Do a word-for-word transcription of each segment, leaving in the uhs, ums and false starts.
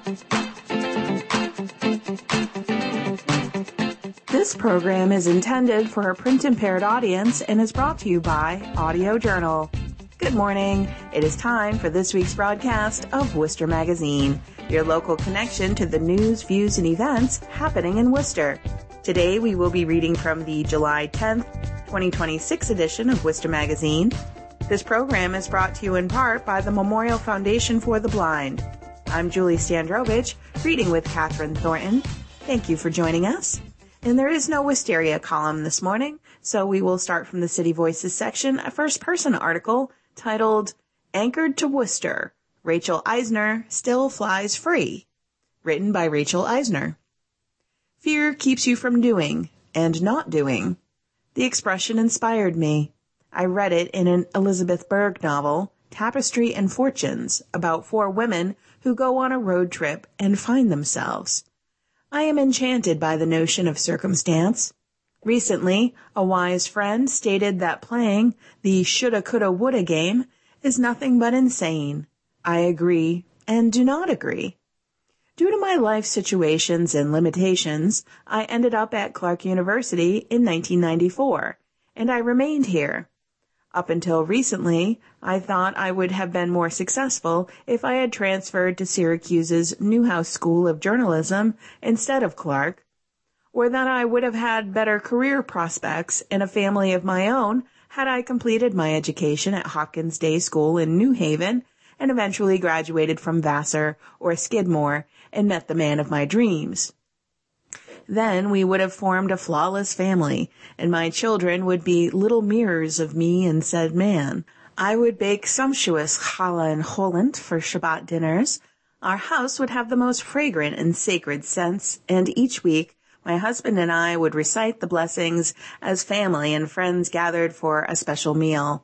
This program is intended for a print-impaired audience and is brought to you by Audio Journal. Good morning. It is time for this week's broadcast of Worcester Magazine, your local connection to the news, views, and events happening in Worcester. Today we will be reading from the July tenth, twenty twenty-six edition of Worcester Magazine. This program is brought to you in part by the Memorial Foundation for the Blind. I'm Julie Standrovich, reading with Catherine Thornton. Thank you for joining us. And there is no Wisteria column this morning, so we will start from the City Voices section, a first-person article titled, Anchored to Worcester, Rachel Eisner Still Flies Free, written by Rachel Eisner. Fear keeps you from doing and not doing. The expression inspired me. I read it in an Elizabeth Berg novel, Tapestry and Fortunes, about four women who go on a road trip and find themselves. I am enchanted by the notion of circumstance. Recently, a wise friend stated that playing the shoulda, coulda, woulda game is nothing but insane. I agree and do not agree. Due to my life situations and limitations, I ended up at Clark University in nineteen ninety-four, and I remained here. Up until recently, I thought I would have been more successful if I had transferred to Syracuse's Newhouse School of Journalism instead of Clark, or that I would have had better career prospects and a family of my own had I completed my education at Hopkins Day School in New Haven and eventually graduated from Vassar or Skidmore and met the man of my dreams. Then we would have formed a flawless family, and my children would be little mirrors of me and said man. I would bake sumptuous challah and cholent for Shabbat dinners. Our house would have the most fragrant and sacred scents, and each week my husband and I would recite the blessings as family and friends gathered for a special meal.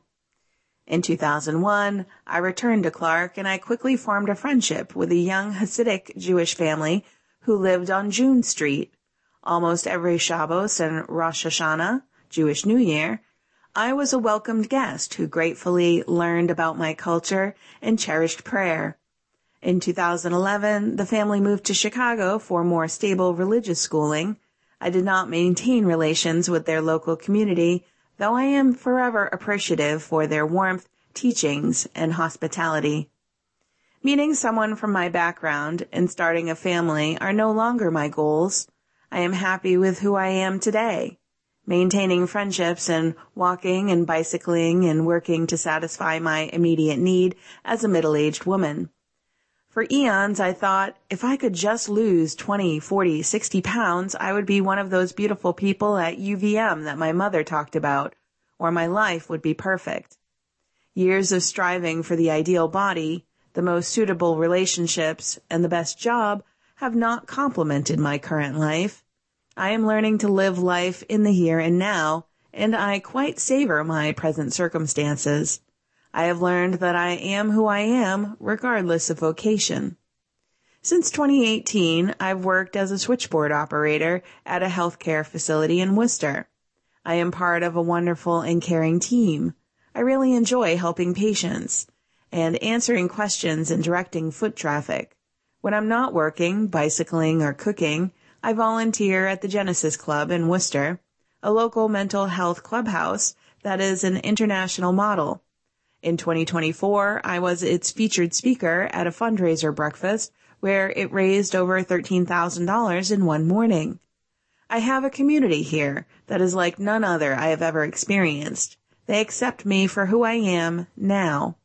In two thousand one, I returned to Clark, and I quickly formed a friendship with a young Hasidic Jewish family who lived on June Street. Almost every Shabbos and Rosh Hashanah, Jewish New Year, I was a welcomed guest who gratefully learned about my culture and cherished prayer. In two thousand eleven, the family moved to Chicago for more stable religious schooling. I did not maintain relations with their local community, though I am forever appreciative for their warmth, teachings, and hospitality. Meeting someone from my background and starting a family are no longer my goals. I am happy with who I am today, maintaining friendships and walking and bicycling and working to satisfy my immediate need as a middle-aged woman. For eons, I thought if I could just lose twenty, forty, sixty pounds, I would be one of those beautiful people at U V M that my mother talked about, or my life would be perfect. Years of striving for the ideal body, the most suitable relationships, and the best job have not complemented my current life. I am learning to live life in the here and now, and I quite savor my present circumstances. I have learned that I am who I am, regardless of vocation. Since twenty eighteen, I've worked as a switchboard operator at a healthcare facility in Worcester. I am part of a wonderful and caring team. I really enjoy helping patients and answering questions and directing foot traffic. When I'm not working, bicycling, or cooking, I volunteer at the Genesis Club in Worcester, a local mental health clubhouse that is an international model. In twenty twenty-four, I was its featured speaker at a fundraiser breakfast where it raised over thirteen thousand dollars in one morning. I have a community here that is like none other I have ever experienced. They accept me for who I am now.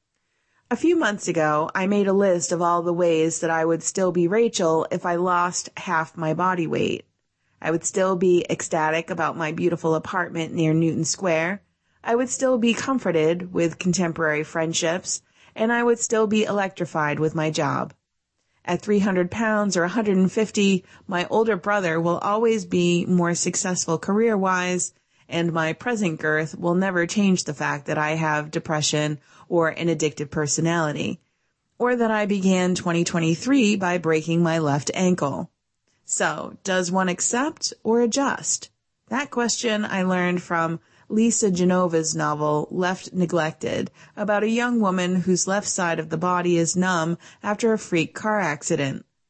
A few months ago, I made a list of all the ways that I would still be Rachel if I lost half my body weight. I would still be ecstatic about my beautiful apartment near Newton Square. I would still be comforted with contemporary friendships, and I would still be electrified with my job. At three hundred pounds or one hundred fifty, my older brother will always be more successful career-wise, and my present girth will never change the fact that I have depression or an addictive personality, or that I began twenty twenty-three by breaking my left ankle. So, does one accept or adjust? That question I learned from Lisa Genova's novel, Left Neglected, about a young woman whose left side of the body is numb after a freak car accident.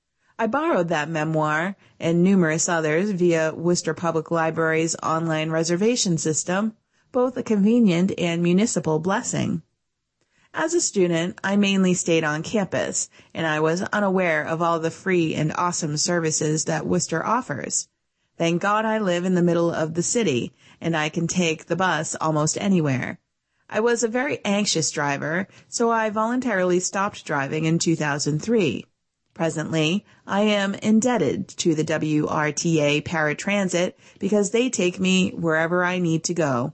I borrowed that memoir and numerous others via Worcester Public Library's online reservation system, both a convenient and municipal blessing. As a student, I mainly stayed on campus, and I was unaware of all the free and awesome services that Worcester offers. Thank God I live in the middle of the city, and I can take the bus almost anywhere. I was a very anxious driver, so I voluntarily stopped driving in two thousand three. Presently, I am indebted to the W R T A Paratransit because they take me wherever I need to go.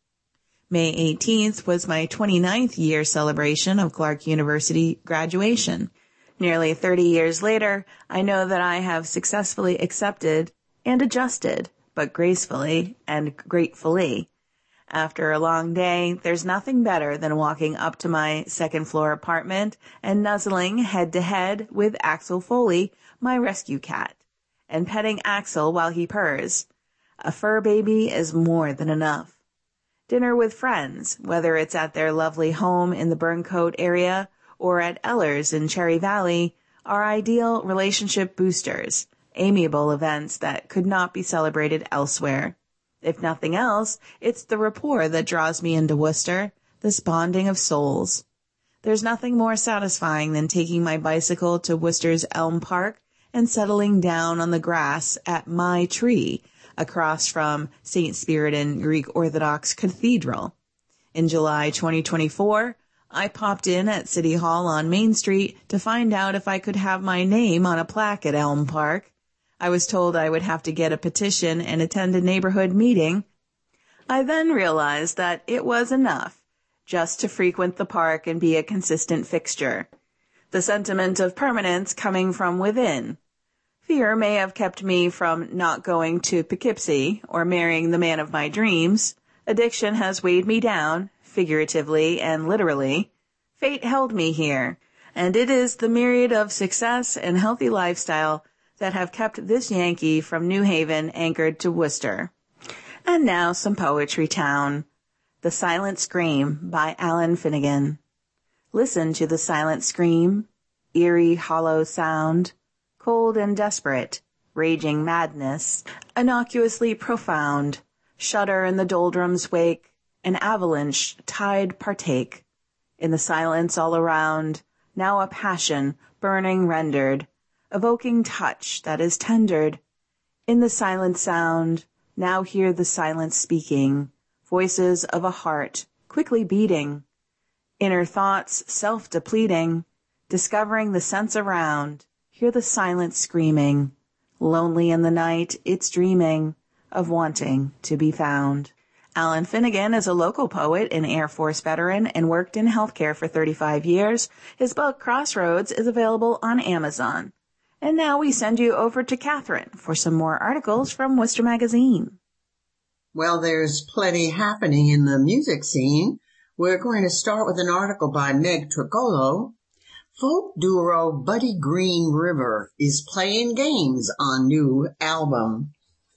May eighteenth was my twenty-ninth year celebration of Clark University graduation. Nearly thirty years later, I know that I have successfully accepted and adjusted, but gracefully and gratefully. After a long day, there's nothing better than walking up to my second floor apartment and nuzzling head to head with Axel Foley, my rescue cat, and petting Axel while he purrs. A fur baby is more than enough. Dinner with friends, whether it's at their lovely home in the Burncoat area or at Eller's in Cherry Valley, are ideal relationship boosters, amiable events that could not be celebrated elsewhere. If nothing else, it's the rapport that draws me into Worcester, this bonding of souls. There's nothing more satisfying than taking my bicycle to Worcester's Elm Park and settling down on the grass at my tree across from Saint Spiritan Greek Orthodox Cathedral. In July twenty twenty-four, I popped in at City Hall on Main Street to find out if I could have my name on a plaque at Elm Park. I was told I would have to get a petition and attend a neighborhood meeting. I then realized that it was enough just to frequent the park and be a consistent fixture. The sentiment of permanence coming from within. Fear may have kept me from not going to Poughkeepsie or marrying the man of my dreams. Addiction has weighed me down, figuratively and literally. Fate held me here, and it is the myriad of success and healthy lifestyle that have kept this Yankee from New Haven anchored to Worcester. And now some Poetry Town. The Silent Scream by Alan Finnegan. Listen to the silent scream, eerie hollow sound, cold and desperate, raging madness, innocuously profound, shudder in the doldrums wake, an avalanche tide partake. In the silence all around, now a passion, burning rendered, evoking touch that is tendered. In the silent sound, now hear the silence speaking, voices of a heart quickly beating, inner thoughts self-depleting, discovering the sense around, hear the silence screaming, lonely in the night it's dreaming of wanting to be found. Alan Finnegan is a local poet and Air Force veteran and worked in healthcare for thirty-five years. His book Crossroads is available on Amazon. And now we send you over to Catherine for some more articles from Worcester Magazine. Well, there's plenty happening in the music scene. We're going to start with an article by Meg Trigolo. Folk duo Buddy Green River is playing games on new album.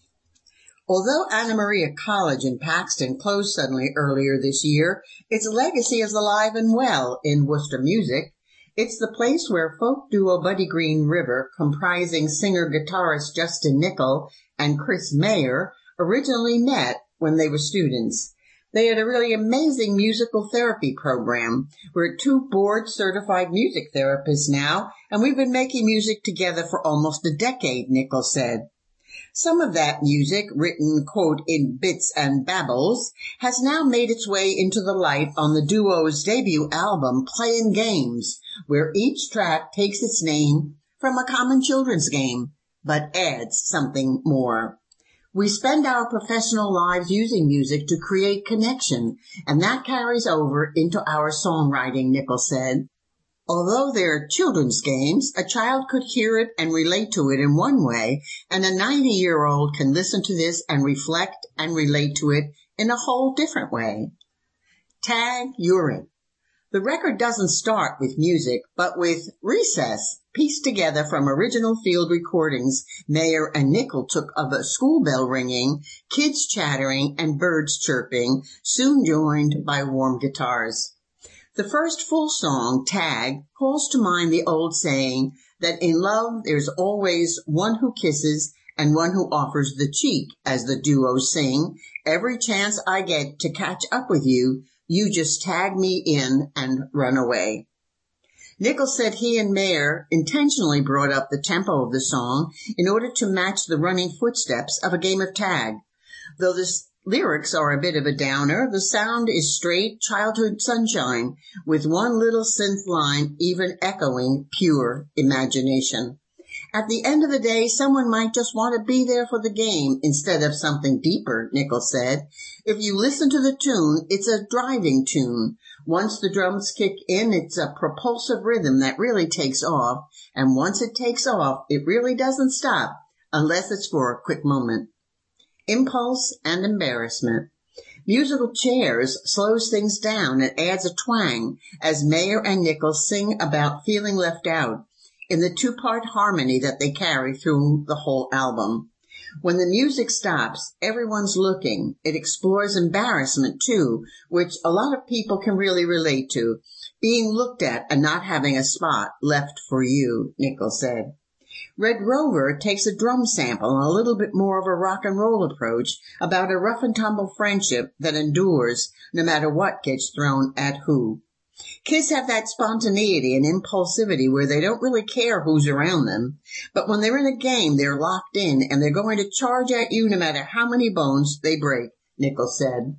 Although Anna Maria College in Paxton closed suddenly earlier this year, its legacy is alive and well in Worcester music. It's the place where folk duo Buddy Green River, comprising singer-guitarist Justin Nickel and Chris Mayer, originally met when they were students. They had a really amazing musical therapy program. We're two board-certified music therapists now, and we've been making music together for almost a decade, Nickel said. Some of that music, written, quote, in bits and babbles, has now made its way into the light on the duo's debut album, Playin' Games, where each track takes its name from a common children's game, but adds something more. We spend our professional lives using music to create connection, and that carries over into our songwriting, Nickel said. Although they're children's games, a child could hear it and relate to it in one way, and a ninety-year-old can listen to this and reflect and relate to it in a whole different way. Tag, you're it. The record doesn't start with music, but with Recess, pieced together from original field recordings Mayer and Nickel took of a school bell ringing, kids chattering, and birds chirping, soon joined by warm guitars. The first full song, Tag, calls to mind the old saying, that in love there's always one who kisses and one who offers the cheek, as the duo sing. Every chance I get to catch up with you, you just tag me in and run away. Nichols said he and Mayer intentionally brought up the tempo of the song in order to match the running footsteps of a game of tag. Though the lyrics are a bit of a downer, the sound is straight childhood sunshine, with one little synth line even echoing pure imagination. At the end of the day, someone might just want to be there for the game instead of something deeper, Nichols said. If you listen to the tune, it's a driving tune. Once the drums kick in, it's a propulsive rhythm that really takes off. And once it takes off, it really doesn't stop, unless it's for a quick moment. Impulse and embarrassment. Musical chairs slows things down and adds a twang as Mayer and Nichols sing about feeling left out in the two-part harmony that they carry through the whole album. When the music stops, everyone's looking. It explores embarrassment, too, which a lot of people can really relate to. Being looked at and not having a spot left for you, Nichols said. Red Rover takes a drum sample and a little bit more of a rock and roll approach about a rough and tumble friendship that endures no matter what gets thrown at who. Kids have that spontaneity and impulsivity where they don't really care who's around them. But when they're in a game, they're locked in and they're going to charge at you no matter how many bones they break, Nichols said.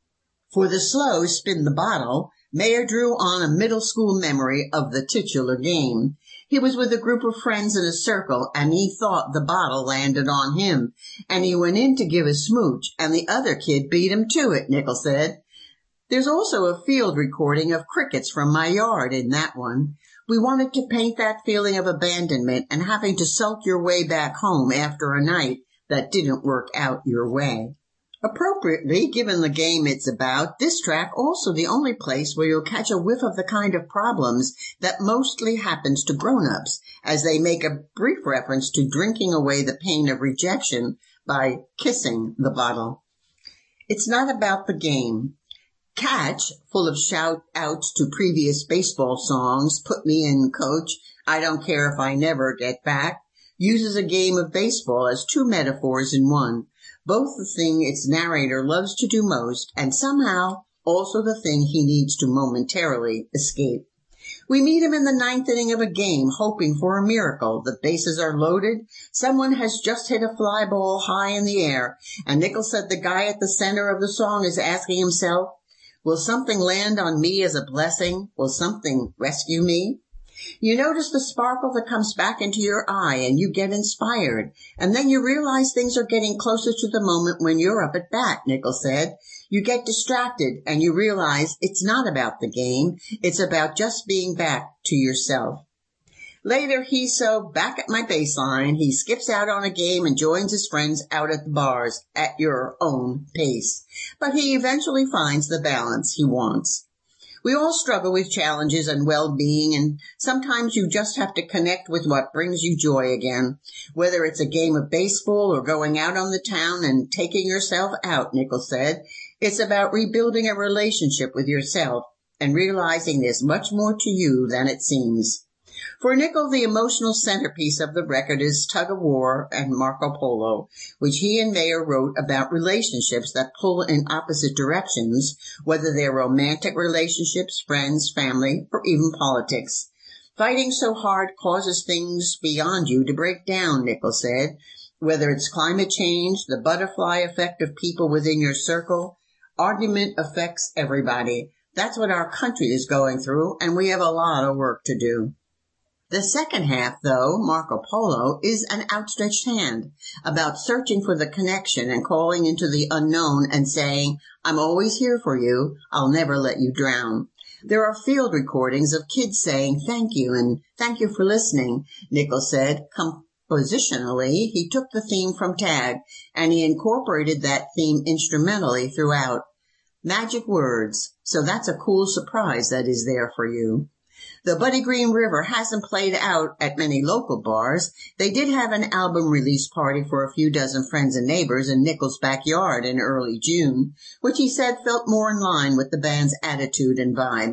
For the slow Spin the Bottle, Mayer drew on a middle school memory of the titular game. He was with a group of friends in a circle, and he thought the bottle landed on him. And he went in to give a smooch, and the other kid beat him to it, Nichols said. There's also a field recording of crickets from my yard in that one. We wanted to paint that feeling of abandonment and having to sulk your way back home after a night that didn't work out your way. Appropriately, given the game it's about, this track also the only place where you'll catch a whiff of the kind of problems that mostly happens to grown-ups, as they make a brief reference to drinking away the pain of rejection by kissing the bottle. It's not about the game. Catch, full of shout-outs to previous baseball songs, Put Me In, Coach, I Don't Care If I Never Get Back, uses a game of baseball as two metaphors in one, both the thing its narrator loves to do most and somehow also the thing he needs to momentarily escape. We meet him in the ninth inning of a game, hoping for a miracle. The bases are loaded. Someone has just hit a fly ball high in the air, and Nichols said the guy at the center of the song is asking himself, will something land on me as a blessing? Will something rescue me? You notice the sparkle that comes back into your eye and you get inspired. And then you realize things are getting closer to the moment when you're up at bat, Nichols said. You get distracted and you realize it's not about the game. It's about just being back to yourself. Later, he's so back at my baseline, he skips out on a game and joins his friends out at the bars at your own pace. But he eventually finds the balance he wants. We all struggle with challenges and well-being, and sometimes you just have to connect with what brings you joy again. Whether it's a game of baseball or going out on the town and taking yourself out, Nichols said, it's about rebuilding a relationship with yourself and realizing there's much more to you than it seems. For Nichols, the emotional centerpiece of the record is Tug of War and Marco Polo, which he and Mayer wrote about relationships that pull in opposite directions, whether they're romantic relationships, friends, family, or even politics. Fighting so hard causes things beyond you to break down, Nichols said, whether it's climate change, the butterfly effect of people within your circle. Argument affects everybody. That's what our country is going through, and we have a lot of work to do. The second half, though, Marco Polo, is an outstretched hand, about searching for the connection and calling into the unknown and saying, I'm always here for you, I'll never let you drown. There are field recordings of kids saying thank you and thank you for listening, Nichols said. Compositionally, he took the theme from Tag, and he incorporated that theme instrumentally throughout. Magic words, so that's a cool surprise that is there for you. The Buddy Green River hasn't played out at many local bars. They did have an album release party for a few dozen friends and neighbors in Nichols' backyard in early June, which he said felt more in line with the band's attitude and vibe.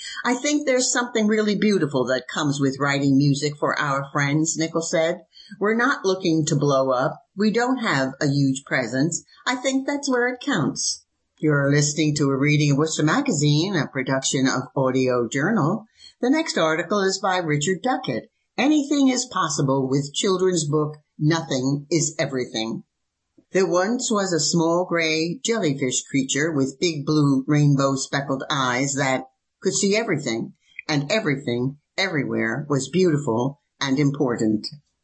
I think there's something really beautiful that comes with writing music for our friends, Nichols said. We're not looking to blow up. We don't have a huge presence. I think that's where it counts. You're listening to a reading of Worcester Magazine, a production of Audio Journal. The next article is by Richard Duckett. Anything is possible with children's book, Nothing is Everything. There once was a small gray jellyfish creature with big blue rainbow speckled eyes that could see everything, and everything, everywhere, was beautiful and important.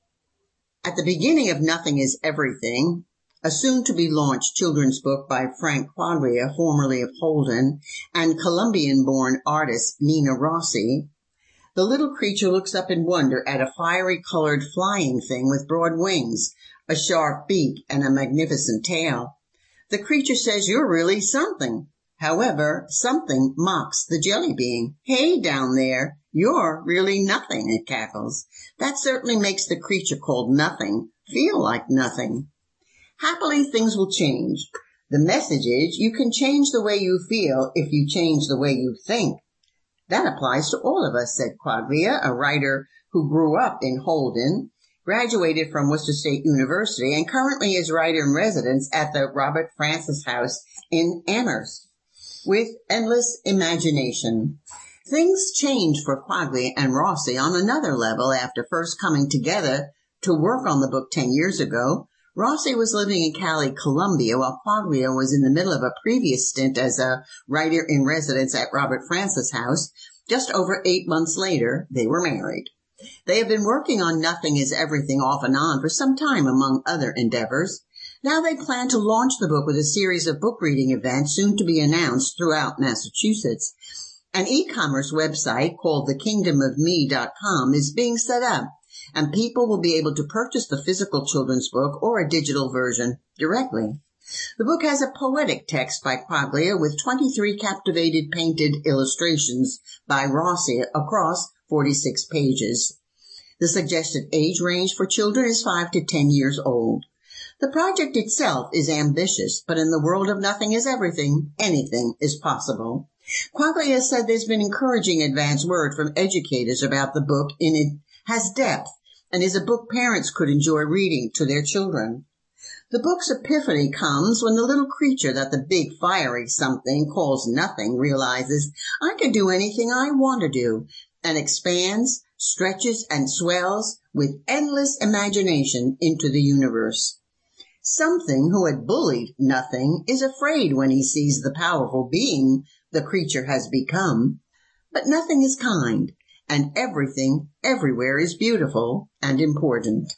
At the beginning of Nothing is Everything, a soon-to-be-launched children's book by Frank Quaglia, formerly of Holden, and Colombian-born artist Nina Rossi, the little creature looks up in wonder at a fiery-colored flying thing with broad wings, a sharp beak, and a magnificent tail. The creature says, "You're really something." However, something mocks the jelly being. "Hey, down there, you're really nothing," it cackles. That certainly makes the creature called Nothing feel like nothing. Happily, things will change. The message is you can change the way you feel if you change the way you think. That applies to all of us, said Quaglia, a writer who grew up in Holden, graduated from Worcester State University, and currently is writer-in-residence at the Robert Francis House in Amherst. With endless imagination. Things changed for Quaglia and Rossi on another level after first coming together to work on the book ten years ago. Rossi was living in Cali, Colombia, while Quaglia was in the middle of a previous stint as a writer-in-residence at Robert Francis House. Just over eight months later, they were married. They have been working on Nothing is Everything off and on for some time, among other endeavors. Now they plan to launch the book with a series of book reading events soon to be announced throughout Massachusetts. An e-commerce website called the kingdom of me dot com is being set up, and people will be able to purchase the physical children's book or a digital version directly. The book has a poetic text by Quaglia with twenty-three captivated painted illustrations by Rossi across forty-six pages. The suggested age range for children is five to ten years old. The project itself is ambitious, but in the world of Nothing is Everything, anything is possible. Quaglia said there's been encouraging advance word from educators about the book, and it has depth and is a book parents could enjoy reading to their children. The book's epiphany comes when the little creature that the big fiery something calls Nothing realizes, I can do anything I want to do, and expands, stretches, and swells with endless imagination into the universe. Something who had bullied Nothing is afraid when he sees the powerful being the creature has become. But Nothing is kind, and everything everywhere is beautiful and important.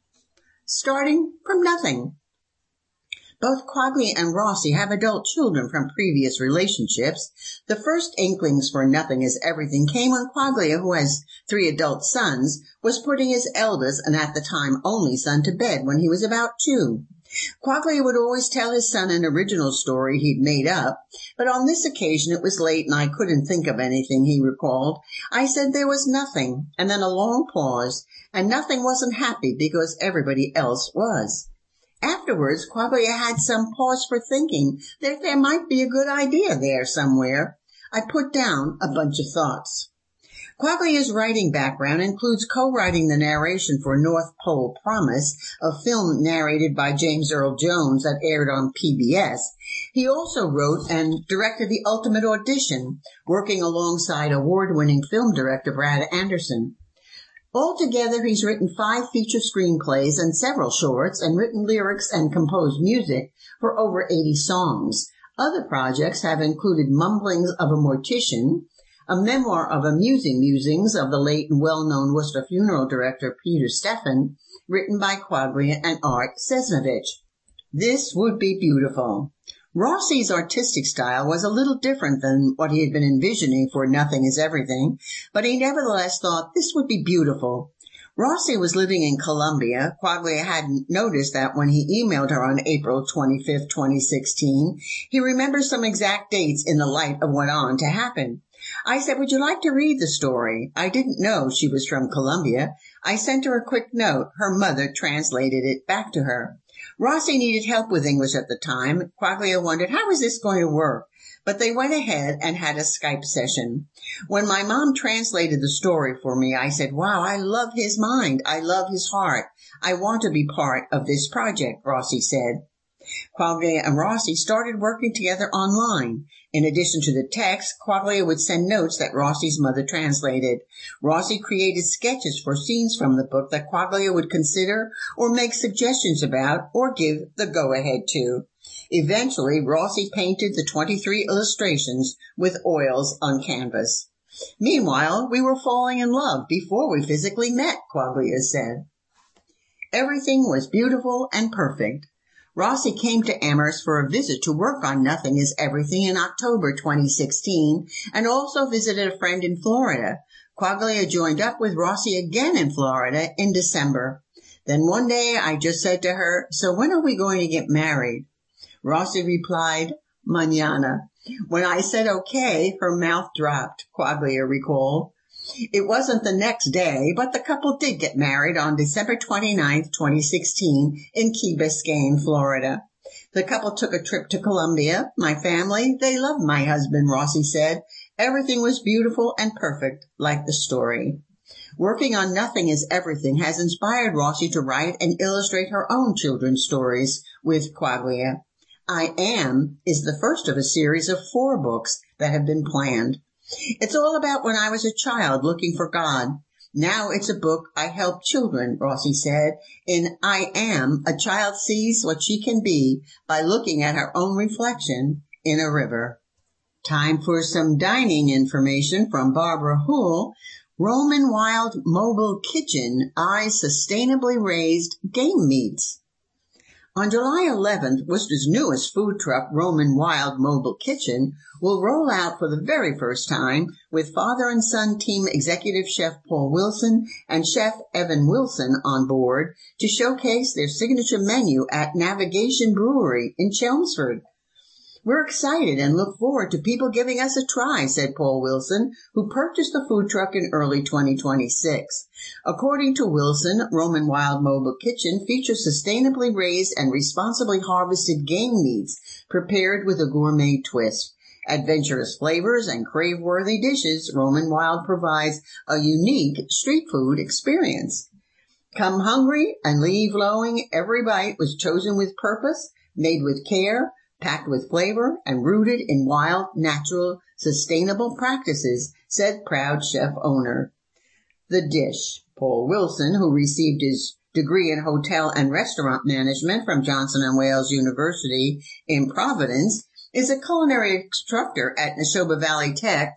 Starting from nothing. Both Quaglia and Rossi have adult children from previous relationships. The first inklings for Nothing is Everything came when Quaglia, who has three adult sons, was putting his eldest and at the time only son to bed when he was about two. Quaglia would always tell his son an original story he'd made up, but on this occasion it was late and I couldn't think of anything, he recalled. I said there was nothing, and then a long pause, and Nothing wasn't happy because everybody else was. Afterwards, Quaglia had some pause for thinking that there might be a good idea there somewhere. I put down a bunch of thoughts. Quaglia's writing background includes co-writing the narration for North Pole Promise, a film narrated by James Earl Jones that aired on P B S. He also wrote and directed The Ultimate Audition, working alongside award-winning film director Brad Anderson. Altogether, he's written five feature screenplays and several shorts, and written lyrics and composed music for over eighty songs. Other projects have included Mumblings of a Mortician, a memoir of amusing musings of the late and well-known Worcester funeral director Peter Steffen, written by Quaglia and Art Sesnovich. This would be beautiful. Rossi's artistic style was a little different than what he had been envisioning for Nothing is Everything, but he nevertheless thought this would be beautiful. Rossi was living in Colombia. Quaglia hadn't noticed that when he emailed her on April twenty-fifth, twenty sixteen. He remembers some exact dates in the light of what on to happen. I said, would you like to read the story? I didn't know she was from Colombia. I sent her a quick note. Her mother translated it back to her. Rossi needed help with English at the time. Quaglia wondered, how is this going to work? but they went ahead and had a Skype session. When my mom translated the story for me, I said, wow, I love his mind. I love his heart. I want to be part of this project, Rossi said. Quaglia and Rossi started working together online. In addition to the text, Quaglia would send notes that Rossi's mother translated. Rossi created sketches for scenes from the book that Quaglia would consider or make suggestions about or give the go-ahead to. Eventually, Rossi painted the twenty-three illustrations with oils on canvas. Meanwhile, we were falling in love before we physically met, Quaglia said. Everything was beautiful and perfect. Rossi came to Amherst for a visit to work on Nothing is Everything in October twenty sixteen and also visited a friend in Florida. Quaglia joined up with Rossi again in Florida in December. Then one day I just said to her, so when are we going to get married? Rossi replied, mañana. When I said okay, her mouth dropped, Quaglia recalled. It wasn't the next day, but the couple did get married on December twenty-ninth, twenty sixteen in Key Biscayne, Florida. The couple took a trip to Colombia. My family, they loved my husband, Rossi said. Everything was beautiful and perfect, like the story. Working on Nothing is Everything has inspired Rossi to write and illustrate her own children's stories with Quaglia. I Am is the first of a series of four books that have been planned. It's all about when I was a child looking for God. Now it's a book I help children, Rossi said. In I Am, a child sees what she can be by looking at her own reflection in a river. Time for some dining information from Barbara Houle. Roman Wild Mobile Kitchen eyes sustainably raised game meats. On July eleventh, Worcester's newest food truck, Roman Wild Mobile Kitchen, will roll out for the very first time with father and son team executive chef Paul Wilson and chef Evan Wilson on board to showcase their signature menu at Navigation Brewery in Chelmsford. We're excited and look forward to people giving us a try, said Paul Wilson, who purchased the food truck in early twenty twenty-six. According to Wilson, Roman Wild Mobile Kitchen features sustainably raised and responsibly harvested game meats prepared with a gourmet twist. Adventurous flavors and crave-worthy dishes, Roman Wild provides a unique street food experience. Come hungry and leave glowing. Every bite was chosen with purpose, made with care, packed with flavor, and rooted in wild, natural, sustainable practices, said proud chef owner. The dish. Paul Wilson, who received his degree in hotel and restaurant management from Johnson and Wales University in Providence, is a culinary instructor at Neshoba Valley Tech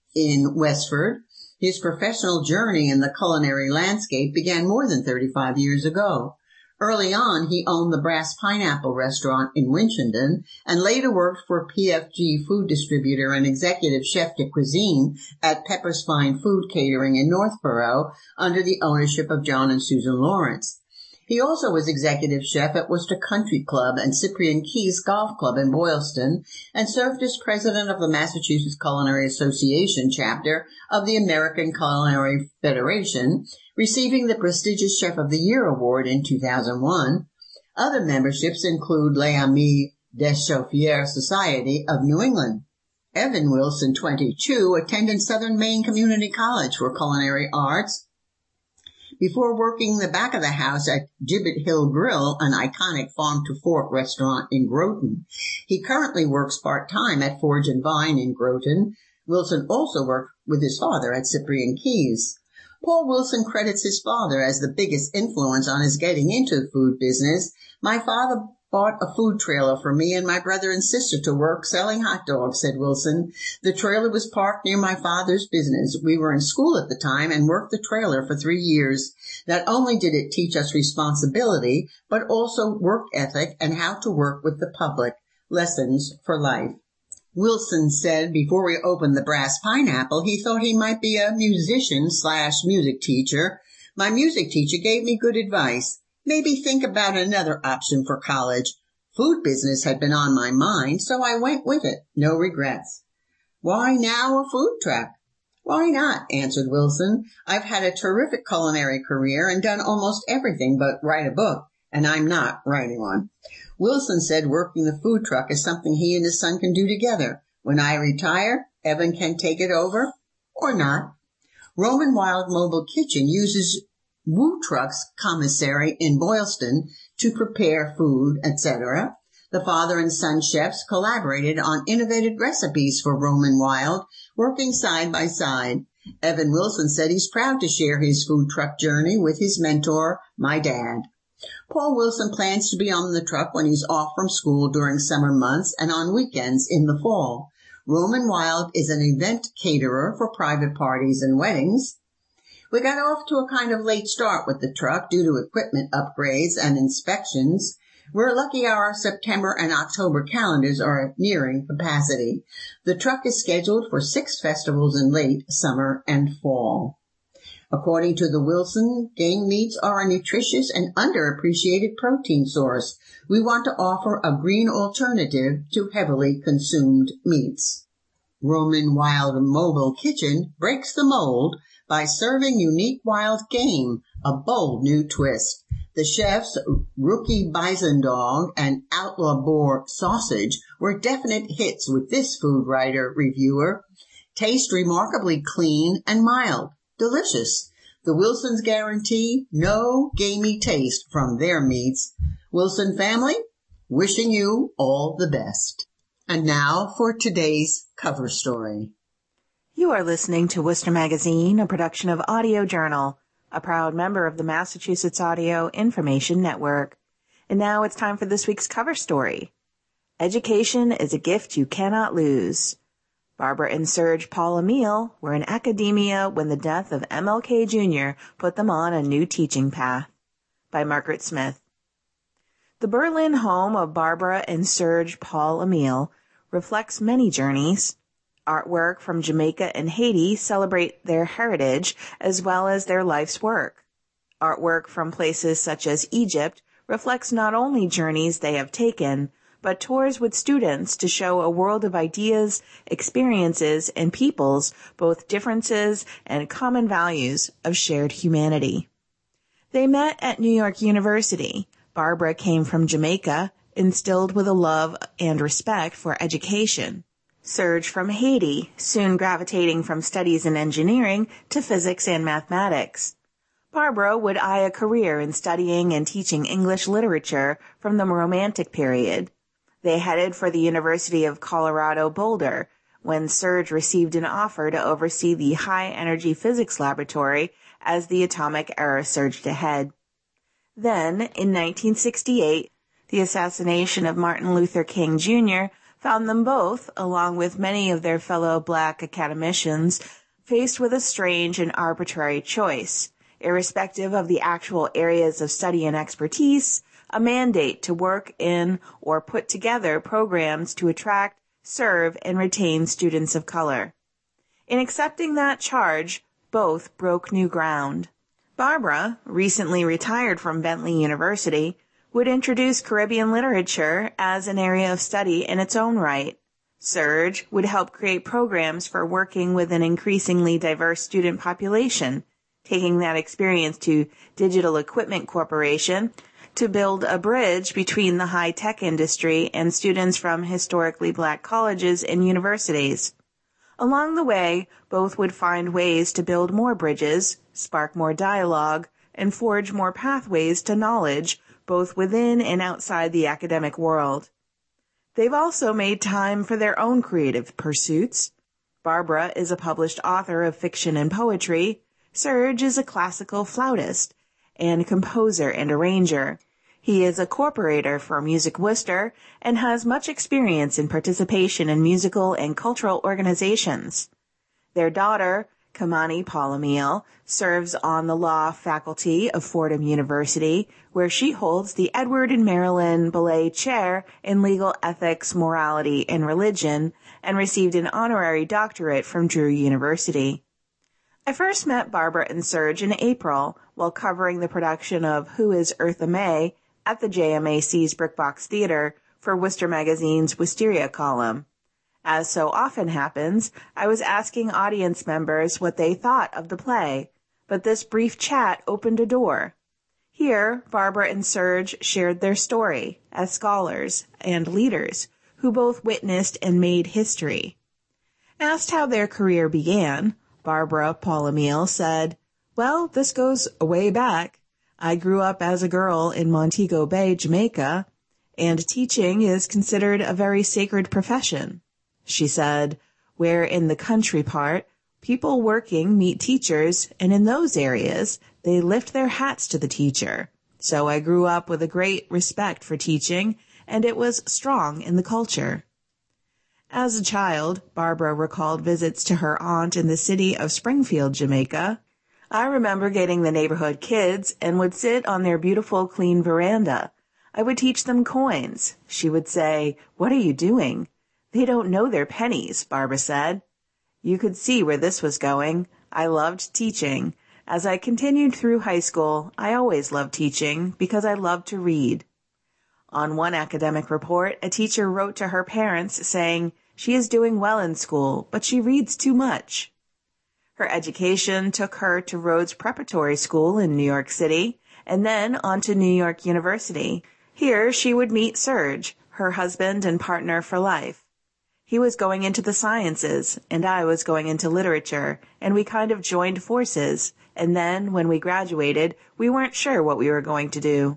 in Westford. His professional journey in the culinary landscape began more than thirty-five years ago. Early on, he owned the Brass Pineapple restaurant in Winchendon and later worked for P F G food distributor and executive chef de cuisine at Pepper's Fine Food Catering in Northborough under the ownership of John and Susan Lawrence. He also was executive chef at Worcester Country Club and Cyprian Keys Golf Club in Boylston and served as president of the Massachusetts Culinary Association chapter of the American Culinary Federation, receiving the prestigious Chef of the Year award in two thousand one. Other memberships include Les Amis des Chauffeurs Society of New England. Evan Wilson, twenty-two, attended Southern Maine Community College for Culinary Arts before working the back of the house at Gibbet Hill Grill, an iconic farm-to-fork restaurant in Groton. He currently works part-time at Forge and Vine in Groton. Wilson also worked with his father at Cyprian Keys. Paul Wilson credits his father as the biggest influence on his getting into the food business. My father bought a food trailer for me and my brother and sister to work selling hot dogs, said Wilson. The trailer was parked near my father's business. We were in school at the time and worked the trailer for three years. Not only did it teach us responsibility, but also work ethic and how to work with the public. Lessons for life. Wilson said before we opened the Brass Pineapple, he thought he might be a musician slash music teacher. My music teacher gave me good advice. Maybe think about another option for college. Food business had been on my mind, so I went with it. No regrets. Why now a food truck? Why not? Answered Wilson. I've had a terrific culinary career and done almost everything but write a book, and I'm not writing one. Wilson said working the food truck is something he and his son can do together. When I retire, Evan can take it over or not. Roman Wild Mobile Kitchen uses Woo Truck's commissary in Boylston to prepare food, et cetera. The father and son chefs collaborated on innovative recipes for Roman Wild, working side by side. Evan Wilson said he's proud to share his food truck journey with his mentor, my dad. Paul Wilson plans to be on the truck when he's off from school during summer months and on weekends in the fall. Roman Wild is an event caterer for private parties and weddings. We got off to a kind of late start with the truck due to equipment upgrades and inspections. We're lucky our September and October calendars are nearing capacity. The truck is scheduled for six festivals in late summer and fall. According to the Wilson, game meats are a nutritious and underappreciated protein source. We want to offer a green alternative to heavily consumed meats. Roman Wild Mobile Kitchen breaks the mold by serving unique wild game, a bold new twist. The chefs, Rookie Bison Dog and Outlaw Boar Sausage, were definite hits with this food writer reviewer. Taste remarkably clean and mild. Delicious. The Wilsons guarantee no gamey taste from their meats. Wilson family, wishing you all the best. And now for today's cover story. You are listening to Worcester Magazine, a production of Audio Journal, a proud member of the Massachusetts Audio Information Network. And now it's time for this week's cover story. Education is a gift you cannot lose. Barbara and Serge Paul Emile were in academia when the death of M L K Junior put them on a new teaching path. By Margaret Smith. The Berlin home of Barbara and Serge Paul Emile reflects many journeys. Artwork from Jamaica and Haiti celebrate their heritage as well as their life's work. Artwork from places such as Egypt reflects not only journeys they have taken, but tours with students to show a world of ideas, experiences, and peoples, both differences and common values of shared humanity. They met at New York University. Barbara came from Jamaica, instilled with a love and respect for education. Serge from Haiti, soon gravitating from studies in engineering to physics and mathematics. Barbara would eye a career in studying and teaching English literature from the Romantic period. They headed for the University of Colorado Boulder when Serge received an offer to oversee the high-energy physics laboratory as the atomic era surged ahead. Then, in nineteen sixty-eight, the assassination of Martin Luther King Junior found them both, along with many of their fellow black academicians, faced with a strange and arbitrary choice. Irrespective of the actual areas of study and expertise, a mandate to work in or put together programs to attract, serve, and retain students of color. In accepting that charge, both broke new ground. Barbara, recently retired from Bentley University, would introduce Caribbean literature as an area of study in its own right. Serge would help create programs for working with an increasingly diverse student population, taking that experience to Digital Equipment Corporation to build a bridge between the high-tech industry and students from historically black colleges and universities. Along the way, both would find ways to build more bridges, spark more dialogue, and forge more pathways to knowledge, both within and outside the academic world. They've also made time for their own creative pursuits. Barbara is a published author of fiction and poetry. Serge is a classical flautist and composer and arranger. He is a corporator for Music Worcester and has much experience in participation in musical and cultural organizations. Their daughter, Kamani Paul Emile, serves on the law faculty of Fordham University, where she holds the Edward and Marilyn Belay Chair in Legal Ethics, Morality, and Religion, and received an honorary doctorate from Drew University. I first met Barbara and Serge in April while covering the production of Who is Eartha May at the J M A C's Brickbox Theater for Worcester Magazine's Wisteria column. As so often happens, I was asking audience members what they thought of the play, but this brief chat opened a door. Here, Barbara and Serge shared their story as scholars and leaders who both witnessed and made history. Asked how their career began, Barbara Paul-Emile said, "Well, this goes way back. I grew up as a girl in Montego Bay, Jamaica, and teaching is considered a very sacred profession." She said, "Where in the country part, people working meet teachers, and in those areas, they lift their hats to the teacher. So I grew up with a great respect for teaching, and it was strong in the culture." As a child, Barbara recalled visits to her aunt in the city of Springfield, Jamaica. "I remember getting the neighborhood kids and would sit on their beautiful, clean veranda. I would teach them coins. She would say, 'What are you doing?' 'They don't know their pennies,' Barbara said. You could see where this was going. I loved teaching. As I continued through high school, I always loved teaching because I loved to read." On one academic report, a teacher wrote to her parents saying, "She is doing well in school, but she reads too much." Her education took her to Rhodes Preparatory School in New York City, and then on to New York University. Here she would meet Serge, her husband and partner for life. He was going into the sciences, and I was going into literature, and we kind of joined forces, and then, when we graduated, we weren't sure what we were going to do.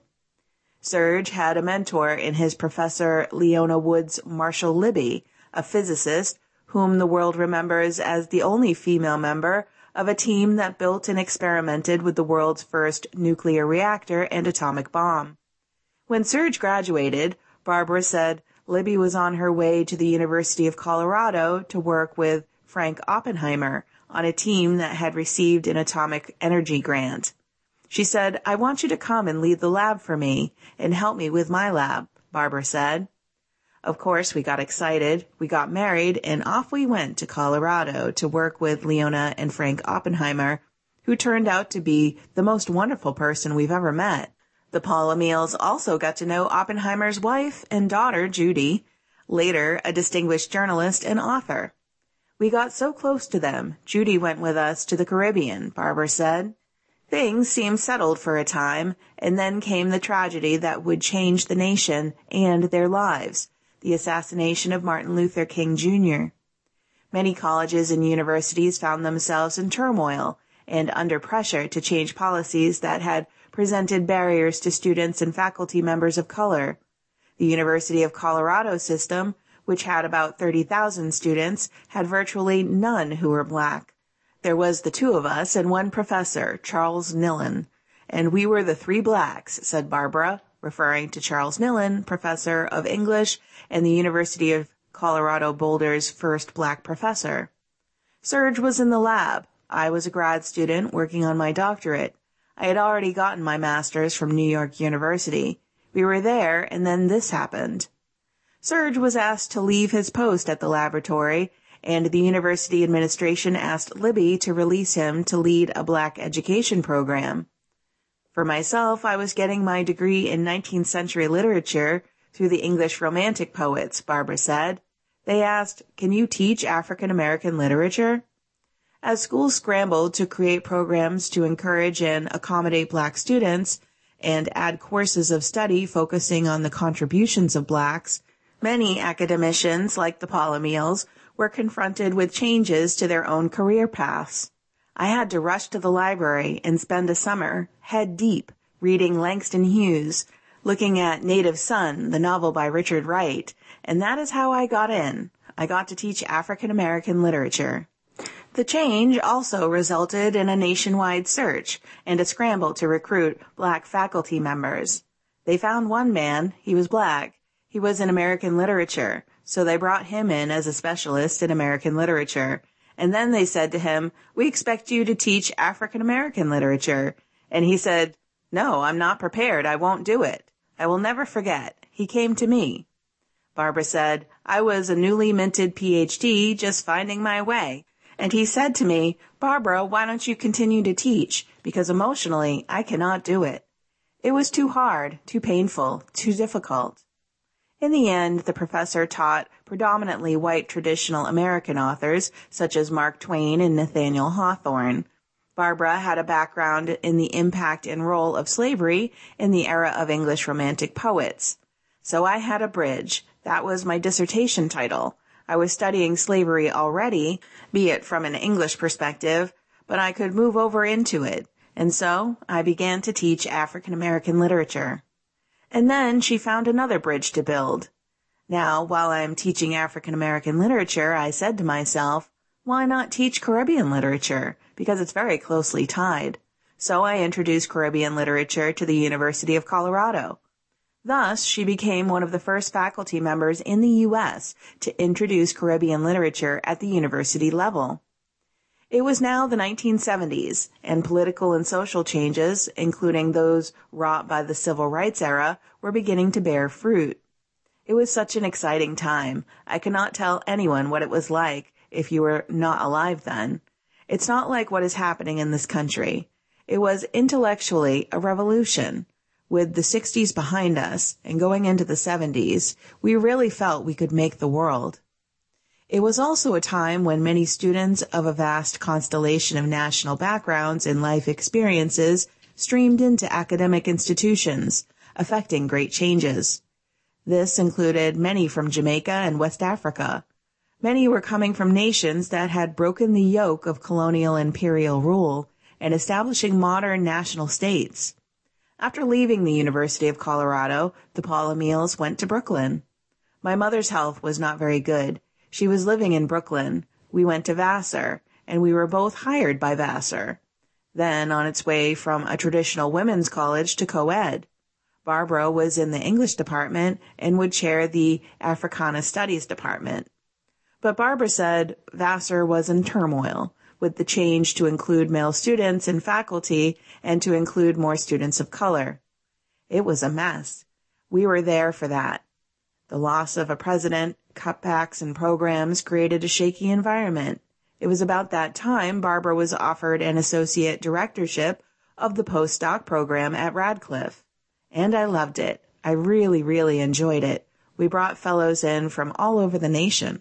Serge had a mentor in his professor Leona Woods Marshall Libby, a physicist whom the world remembers as the only female member of a team that built and experimented with the world's first nuclear reactor and atomic bomb. When Serge graduated, Barbara said Libby was on her way to the University of Colorado to work with Frank Oppenheimer on a team that had received an atomic energy grant. She said, "I want you to come and lead the lab for me and help me with my lab," Barbara said. Of course, we got excited, we got married, and off we went to Colorado to work with Leona and Frank Oppenheimer, who turned out to be the most wonderful person we've ever met. The Paul-Emiles also got to know Oppenheimer's wife and daughter, Judy, later a distinguished journalist and author. We got so close to them, Judy went with us to the Caribbean, Barbara said. Things seemed settled for a time, and then came the tragedy that would change the nation and their lives, the assassination of Martin Luther King Junior Many colleges and universities found themselves in turmoil and under pressure to change policies that had presented barriers to students and faculty members of color. The University of Colorado system, which had about thirty thousand students, had virtually none who were black. There was the two of us and one professor, Charles Nillen, and we were the three blacks, said Barbara, referring to Charles Nillen, professor of English and the University of Colorado Boulder's first black professor. Serge was in the lab. I was a grad student working on my doctorate. I had already gotten my master's from New York University. We were there, and then this happened. Serge was asked to leave his post at the laboratory, and the university administration asked Libby to release him to lead a black education program. For myself, I was getting my degree in nineteenth century literature through the English Romantic poets, Barbara said. They asked, "Can you teach African American literature?" As schools scrambled to create programs to encourage and accommodate black students and add courses of study focusing on the contributions of blacks, many academicians, like the Paul-Emiles, were confronted with changes to their own career paths. I had to rush to the library and spend a summer, head deep, reading Langston Hughes, looking at Native Son, the novel by Richard Wright, and that is how I got in. I got to teach African American literature. The change also resulted in a nationwide search and a scramble to recruit black faculty members. They found one man. He was black. He was in American literature, so they brought him in as a specialist in American literature. And then they said to him, "We expect you to teach African American literature." And he said, "No, I'm not prepared. I won't do it." I will never forget. He came to me. Barbara said, I was a newly minted P H D just finding my way. And he said to me, "Barbara, why don't you continue to teach? Because emotionally, I cannot do it." It was too hard, too painful, too difficult. In the end, the professor taught predominantly white traditional American authors, such as Mark Twain and Nathaniel Hawthorne. Barbara had a background in the impact and role of slavery in the era of English Romantic poets. So I had a bridge, That was my dissertation title. I was studying slavery already, be it from an English perspective, but I could move over into it, and so I began to teach African American literature. And then she found another bridge to build. Now, while I am teaching African American literature, I said to myself, why not teach Caribbean literature? Because it's very closely tied. So I introduced Caribbean literature to the University of Colorado. Thus, she became one of the first faculty members in the U S to introduce Caribbean literature at the university level. It was now the nineteen seventies, and political and social changes, including those wrought by the civil rights era, were beginning to bear fruit. It was such an exciting time. I cannot tell anyone what it was like if you were not alive then. It's not like what is happening in this country. It was intellectually a revolution. With the sixties behind us and going into the seventies, we really felt we could make the world. It was also a time when many students of a vast constellation of national backgrounds and life experiences streamed into academic institutions, effecting great changes. This included many from Jamaica and West Africa. Many were coming from nations that had broken the yoke of colonial imperial rule and establishing modern national states. After leaving the University of Colorado, the Paul Emils went to Brooklyn. My mother's health was not very good. She was living in Brooklyn. We went to Vassar, and we were both hired by Vassar, then on its way from a traditional women's college to co-ed. Barbara was in the English department and would chair the Africana Studies department. But Barbara said Vassar was in turmoil, with the change to include male students and faculty and to include more students of color. It was a mess. We were there for that. The loss of a president, cutbacks in programs created a shaky environment. It was about that time Barbara was offered an associate directorship of the postdoc program at Radcliffe. And I loved it. I really, really enjoyed it. We brought fellows in from all over the nation.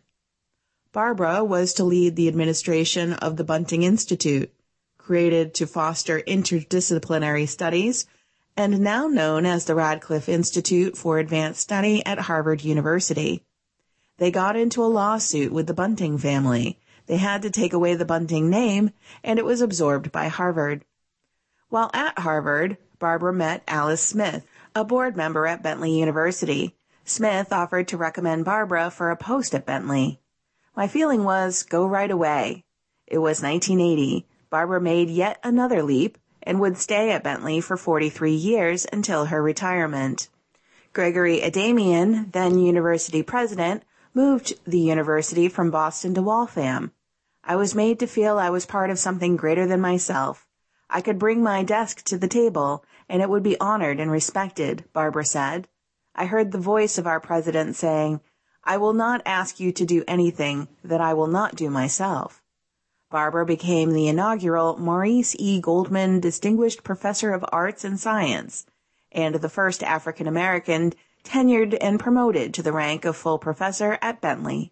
Barbara was to lead the administration of the Bunting Institute, created to foster interdisciplinary studies, and now known as the Radcliffe Institute for Advanced Study at Harvard University. They got into a lawsuit with the Bunting family. They had to take away the Bunting name, and it was absorbed by Harvard. While at Harvard, Barbara met Alice Smith, a board member at Bentley University. Smith offered to recommend Barbara for a post at Bentley. My feeling was, go right away. It was nineteen eighty. Barbara made yet another leap and would stay at Bentley for forty-three years until her retirement. Gregory Adamian, then university president, moved the university from Boston to Waltham. I was made to feel I was part of something greater than myself. I could bring my desk to the table, and it would be honored and respected, Barbara said. I heard the voice of our president saying, I will not ask you to do anything that I will not do myself. Barbara became the inaugural Maurice E. Goldman Distinguished Professor of Arts and Science, and the first African American tenured and promoted to the rank of full professor at Bentley.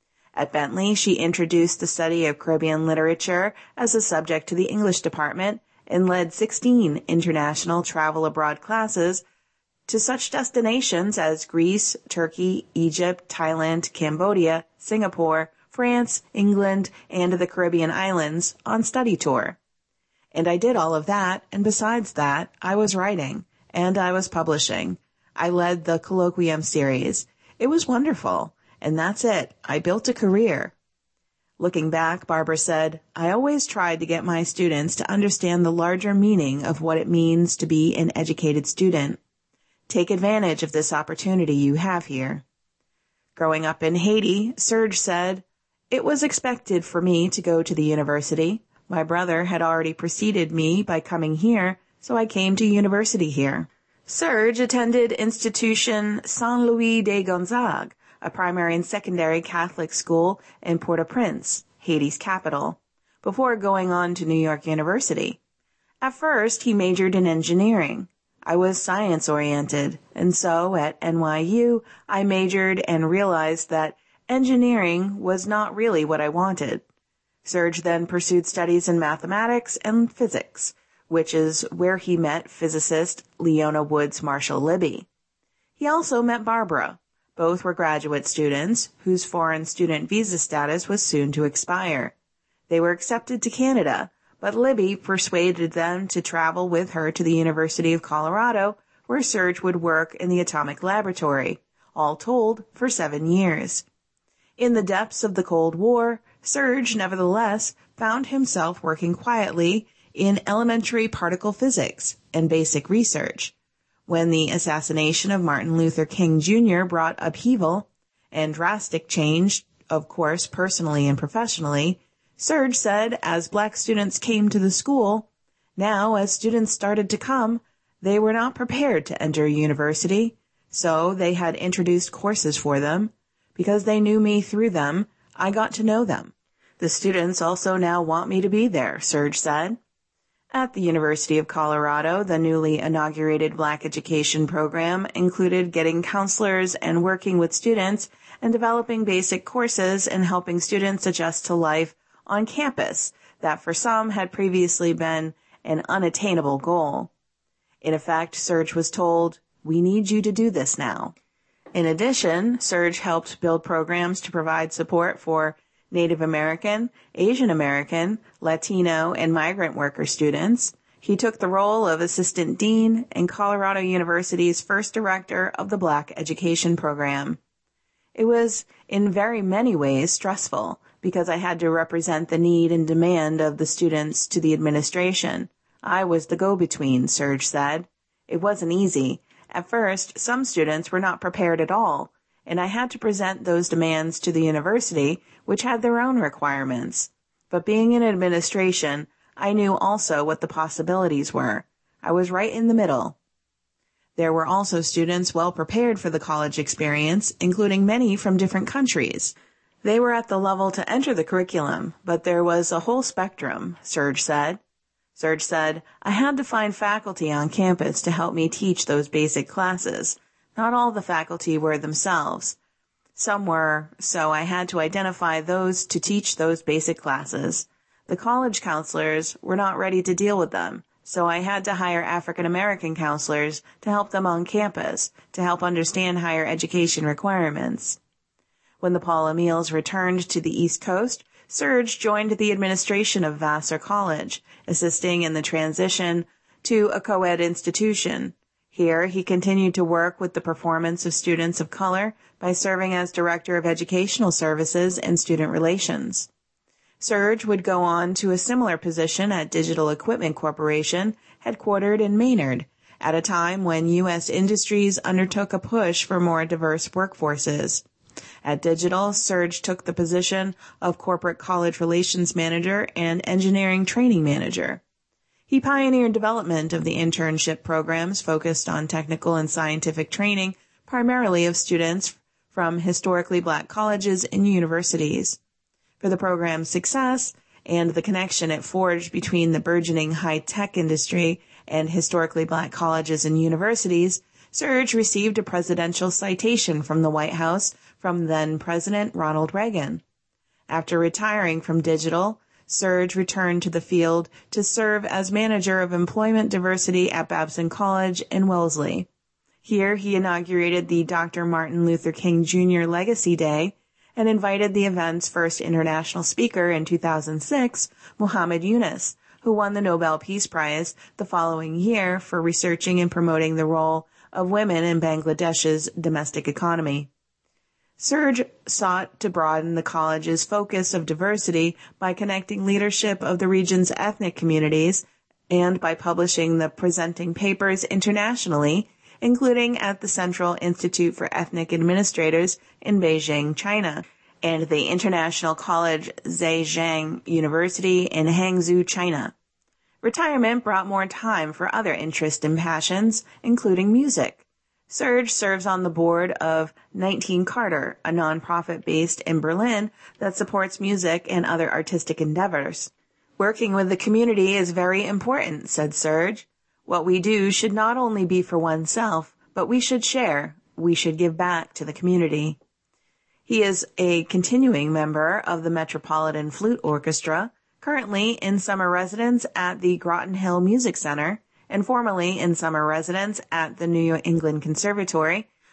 At Bentley, she introduced the study of Caribbean literature as a subject to the English department and led sixteen international travel abroad classes to such destinations as Greece, Turkey, Egypt, Thailand, Cambodia, Singapore, France, England, and the Caribbean islands on study tour. And I did all of that, and besides that, I was writing, and I was publishing. I led the colloquium series. It was wonderful, and that's it. I built a career. Looking back, Barbara said, I always tried to get my students to understand the larger meaning of what it means to be an educated student. Take advantage of this opportunity you have here. Growing up in Haiti, Serge said, it was expected for me to go to the university. My brother had already preceded me by coming here, so I came to university here. Serge attended Institution Saint Louis de Gonzague, a primary and secondary Catholic school in Port-au-Prince, Haiti's capital, before going on to New York University. At first, he majored in engineering. I was science-oriented, and so at N Y U, I majored and realized that engineering was not really what I wanted. Serge then pursued studies in mathematics and physics, which is where he met physicist Leona Woods Marshall Libby. He also met Barbara. Both were graduate students whose foreign student visa status was soon to expire. They were accepted to Canada, but Libby persuaded them to travel with her to the University of Colorado, where Serge would work in the atomic laboratory, all told for seven years. In the depths of the Cold War, Serge, nevertheless, found himself working quietly in elementary particle physics and basic research. When the assassination of Martin Luther King Junior brought upheaval and drastic change, of course, personally and professionally, Serge said as black students came to the school, now as students started to come, they were not prepared to enter a university, so they had introduced courses for them. Because they knew me through them, I got to know them. The students also now want me to be there, Serge said. At the University of Colorado, the newly inaugurated Black Education program included getting counselors and working with students and developing basic courses and helping students adjust to life on campus that for some had previously been an unattainable goal. In effect, Serge was told, "We need you to do this now." In addition, Serge helped build programs to provide support for Native American, Asian American, Latino, and migrant worker students. He took the role of assistant dean and Colorado University's first director of the Black Education program. It was in very many ways stressful because I had to represent the need and demand of the students to the administration. I was the go-between, Serge said. It wasn't easy. At first, some students were not prepared at all, and I had to present those demands to the university, which had their own requirements. But being in administration, I knew also what the possibilities were. I was right in the middle. There were also students well prepared for the college experience, including many from different countries. They were at the level to enter the curriculum, but there was a whole spectrum, Serge said. Serge said, I had to find faculty on campus to help me teach those basic classes. Not all the faculty were themselves. Some were, so I had to identify those to teach those basic classes. The college counselors were not ready to deal with them, so I had to hire African American counselors to help them on campus, to help understand higher education requirements. When the Paula Meals returned to the East Coast, Serge joined the administration of Vassar College, assisting in the transition to a co-ed institution. Here, he continued to work with the performance of students of color by serving as Director of Educational Services and Student Relations. Serge would go on to a similar position at Digital Equipment Corporation, headquartered in Maynard, at a time when U S industries undertook a push for more diverse workforces. At Digital, Serge took the position of Corporate College Relations Manager and Engineering Training Manager. He pioneered development of the internship programs focused on technical and scientific training, primarily of students from historically black colleges and universities. For the program's success and the connection it forged between the burgeoning high-tech industry and historically black colleges and universities, Serge received a presidential citation from the White House from then-President Ronald Reagan. After retiring from Digital, Serge returned to the field to serve as manager of employment diversity at Babson College in Wellesley. Here, he inaugurated the Doctor Martin Luther King Junior Legacy Day and invited the event's first international speaker in two thousand six, Muhammad Yunus, who won the Nobel Peace Prize the following year for researching and promoting the role of women in Bangladesh's domestic economy. Serge sought to broaden the college's focus of diversity by connecting leadership of the region's ethnic communities and by publishing the presenting papers internationally, including at the Central Institute for Ethnic Administrators in Beijing, China, and the International College Zhejiang University in Hangzhou, China. Retirement brought more time for other interests and passions, including music. Serge serves on the board of nineteen Carter, a nonprofit based in Berlin that supports music and other artistic endeavors. Working with the community is very important, said Serge. What we do should not only be for oneself, but we should share. We should give back to the community. He is a continuing member of the Metropolitan Flute Orchestra, currently in summer residence at the Groton Hill Music Center, and formerly in summer residence at the New England Conservatory,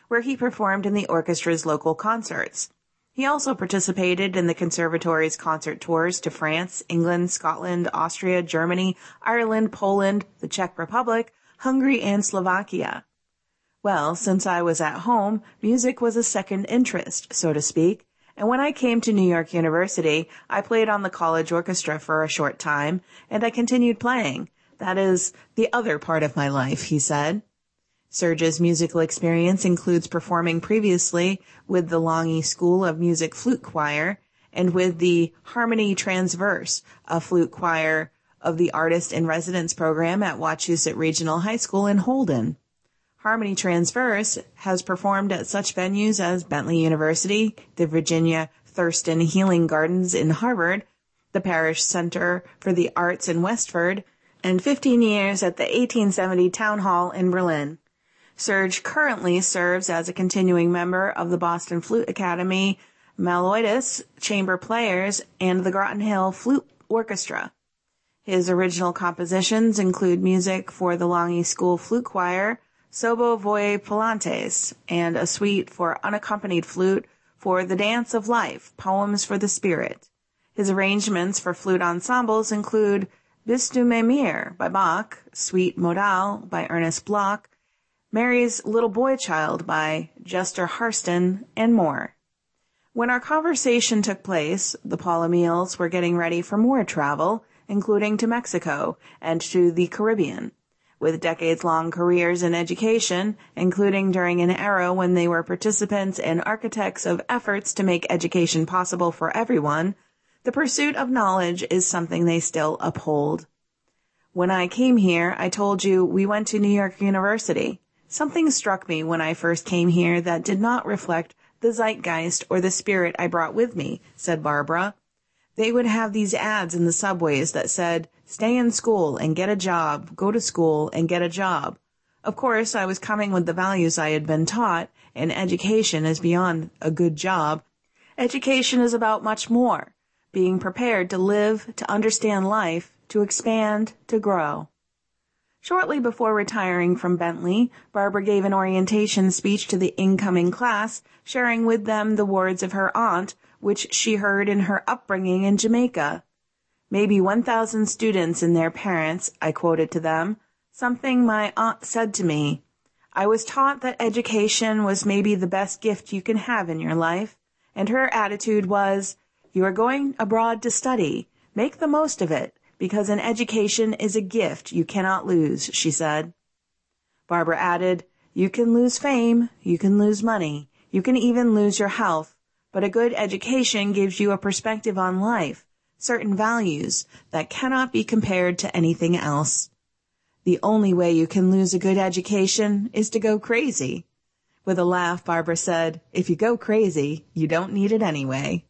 where he performed in the orchestra's local concerts. He also participated in the conservatory's concert tours to France, England, Scotland, Austria, Germany, Ireland, Poland, the Czech Republic, Hungary, and Slovakia. Well, since I was at home, music was a second interest, so to speak, and when I came to New York University, I played on the college orchestra for a short time, and I continued playing. That is the other part of my life, he said. Serge's musical experience includes performing previously with the Longy School of Music Flute Choir and with the Harmony Transverse, a flute choir of the Artist in Residence program at Wachusett Regional High School in Holden. Harmony Transverse has performed at such venues as Bentley University, the Virginia Thurston Healing Gardens in Harvard, the Parrish Center for the Arts in Westford, and fifteen years at the eighteen seventy Town Hall in Berlin. Serge currently serves as a continuing member of the Boston Flute Academy, Maloides Chamber Players, and the Groton Hill Flute Orchestra. His original compositions include music for the Longy School Flute Choir, Sobo Voi Polantes, and a suite for unaccompanied flute for The Dance of Life, Poems for the Spirit. His arrangements for flute ensembles include Bis du mir mehr by Bach, Suite Modal by Ernest Bloch, Mary's Little Boy Child by Jester Harston, and more. When our conversation took place, the Paul Emils were getting ready for more travel, including to Mexico and to the Caribbean. With decades-long careers in education, including during an era when they were participants and architects of efforts to make education possible for everyone, the pursuit of knowledge is something they still uphold. When I came here, I told you we went to New York University. Something struck me when I first came here that did not reflect the zeitgeist or the spirit I brought with me, said Barbara. They would have these ads in the subways that said, stay in school and get a job, go to school and get a job. Of course, I was coming with the values I had been taught, and education is beyond a good job. Education is about much more, being prepared to live, to understand life, to expand, to grow. Shortly before retiring from Bentley, Barbara gave an orientation speech to the incoming class, sharing with them the words of her aunt, which she heard in her upbringing in Jamaica. Maybe one thousand students and their parents, I quoted to them, something my aunt said to me. I was taught that education was maybe the best gift you can have in your life, and her attitude was, you are going abroad to study. Make the most of it, because an education is a gift you cannot lose, she said. Barbara added, you can lose fame, you can lose money, you can even lose your health, but a good education gives you a perspective on life, certain values that cannot be compared to anything else. The only way you can lose a good education is to go crazy. With a laugh, Barbara said, if you go crazy, you don't need it anyway.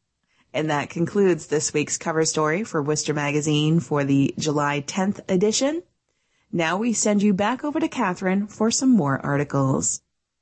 And that concludes this week's cover story for Worcester Magazine for the July tenth edition. Now we send you back over to Catherine for some more articles.